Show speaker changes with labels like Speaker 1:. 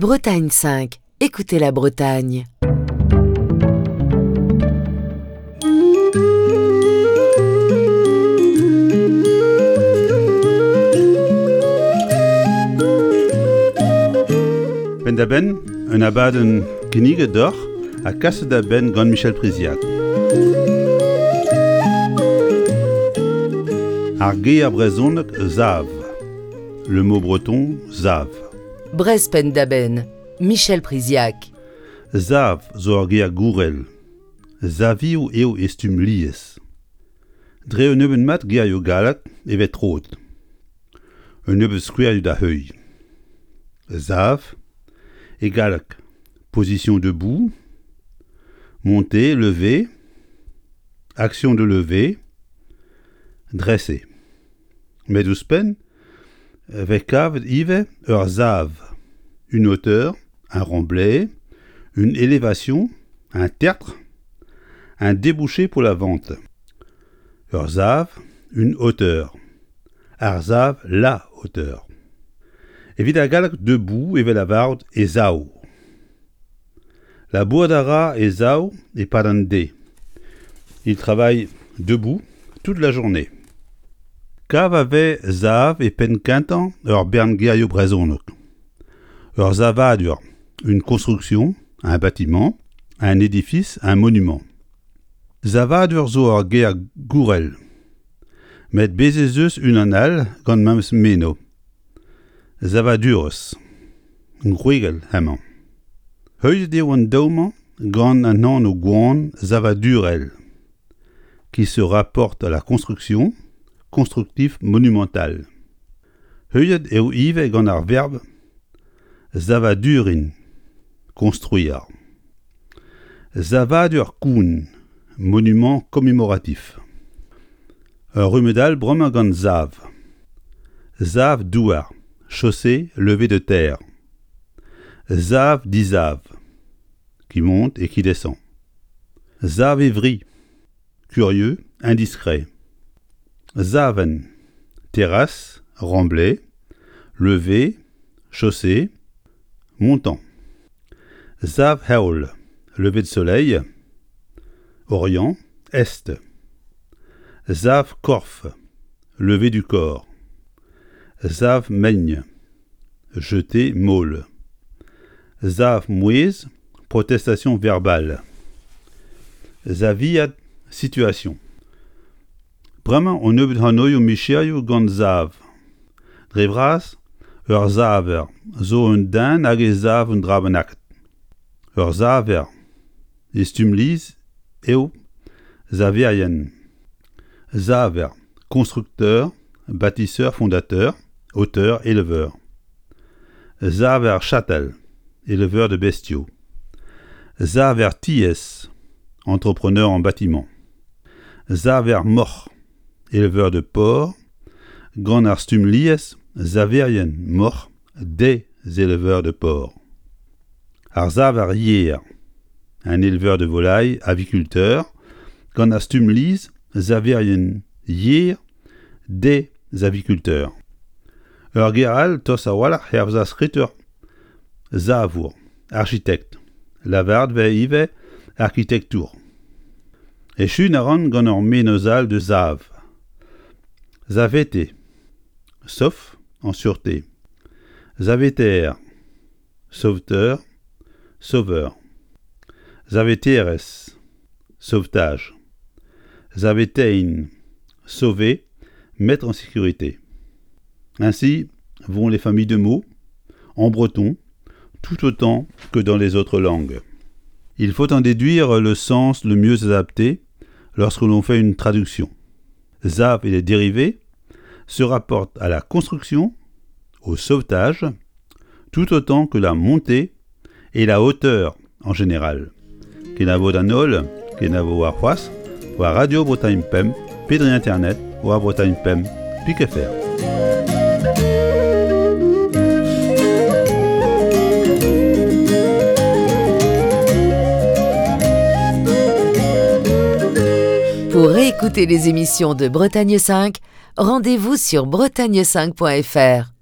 Speaker 1: Bretagne 5, écoutez la Bretagne.
Speaker 2: Ben da ben, un abaden gnige d'or, à casse da ben gant Michel Priziac. Ar ge a brezhoneg zav. Le mot breton, zav.
Speaker 1: Brez pendaben, Michel Priziac.
Speaker 2: Zav zo ar ge a gourel. Zavioù eo estum lies. Dre un neuben mat ge a yo galak evet rot. Un neuben skouer da heuil. Zav, et galak. Position debout, monter, lever, action de lever, dresser. Met ouspen, vekav ive ur zav, une hauteur, un remblai, une élévation, un tertre, un débouché pour la vente. Ur zav, une hauteur. Ar zav, la hauteur. Evit a galak debout evel a vard e zao. La boadara e zao e padande. Il travaille debout toute la journée. Kav ave zav e pen kintan ur bern ge a yo brezhoneg. Ur zavadur, une construction, un bâtiment, un édifice, un monument. Zavadur zo ur ge a gourel. Met bezezeus unanal gant memes meno. Zavadurus, gwegel hemañ. Heuil deo an daoman gant an an o gouan zavadurel, qui se rapporte à la construction, constructif monumental. Heuillet eo ive gant ar verbe zavadurin, construire. Zavadur koun, monument commémoratif. Ur rumedal bremañ gant zav. Zav douar, chaussée, levée de terre. Zav dizav, qui monte et qui descend. Zav evri, curieux, indiscret. Zaven, terrasse, remblai, levé, chaussée, montant. Zav haol, lever de soleil, orient, est. Zav korf, lever du corps. Zav meigne, jeter, môle. Zav mouez, protestation verbale. Zaviad, situation. Bremañ on nebeut hanoio micherioù gant zav. Dre vras, ur zaver, zo un den hag e zav un drabenaket. Ur zaver, estum liz, eo, zaverien. Zaver, constructeur, bâtisseur, fondateur, auteur, éleveur. Zaver chatel, éleveur de bestiaux. Zaver ties, entrepreneur en bâtiment. Zaver mor, éleveur de porcs. Gant ar stum lies, zaverien mor, des éleveurs de porcs. Ar zaver yer, un éleveur de volailles, aviculteur. Gant ar stum liz, zaverien yer, des aviculteurs. Ur geral tos a wallach hervza skriteur zavour, architecte. Lavard ve ive architecture. Echun a ran gant ur menozal de zav. Zavete, sauf, en sûreté. Zaveter, sauveteur, sauveur. Zaveteres, sauvetage. Zavetein, sauver, mettre en sécurité. Ainsi vont les familles de mots, en breton, tout autant que dans les autres langues. Il faut en déduire le sens le mieux adapté lorsque l'on fait une traduction. Zav et les dérivés se rapportent à la construction, au sauvetage, tout autant que la montée et la hauteur en général. Kenavo danol, kenavo arhuas, ou à Radio Bretagne Pem, Pedri Internet, ou à Bretagne Pem, piquefr.
Speaker 1: Pour réécouter les émissions de Bretagne 5, rendez-vous sur bretagne5.fr.